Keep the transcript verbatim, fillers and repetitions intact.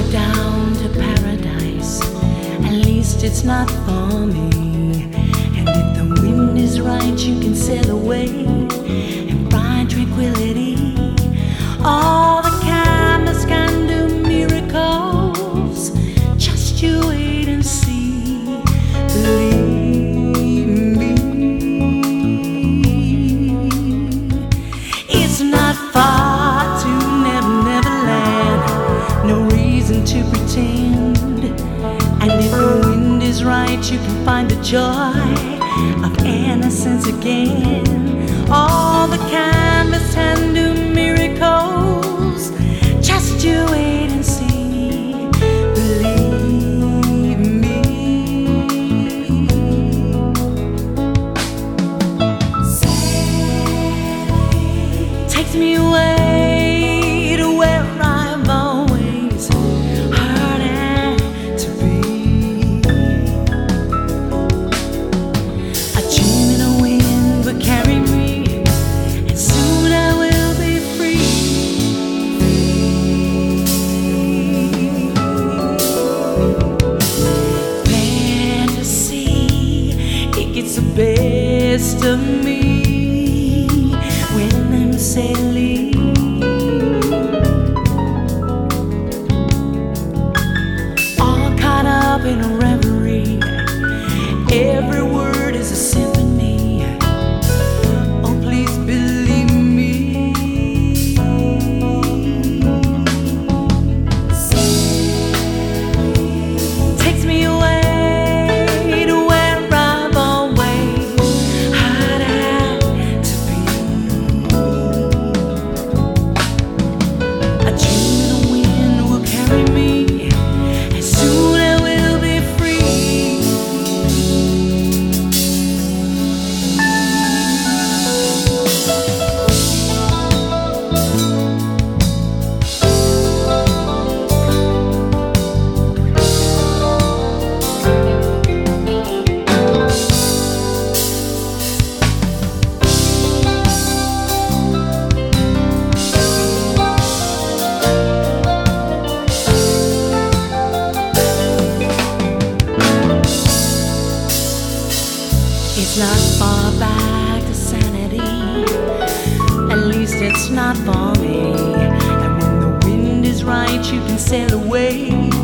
down to paradise, at least it's not for me. And if the wind is right, you can sail away and find tranquility. All the kindness can do miracles. Just you wait and see. Believe me, it's not far to Never Never Land. No reason to pretend. And if the wind is right, you can find the joy of innocence again. All the canvas can do miracles. Just you wait and see. Believe me. Takes me away to where I've always heard to be. A dream in a wind will carry me, and soon I will be free. Fantasy, it gets the best of me when I'm sailing. In a reverie, every word is a symphony. Oh, please believe me. Takes me away to where I've always had to be. A dream in the wind will carry me, and soon it's not far back to sanity. At least it's not for me. And when the wind is right, you can sail away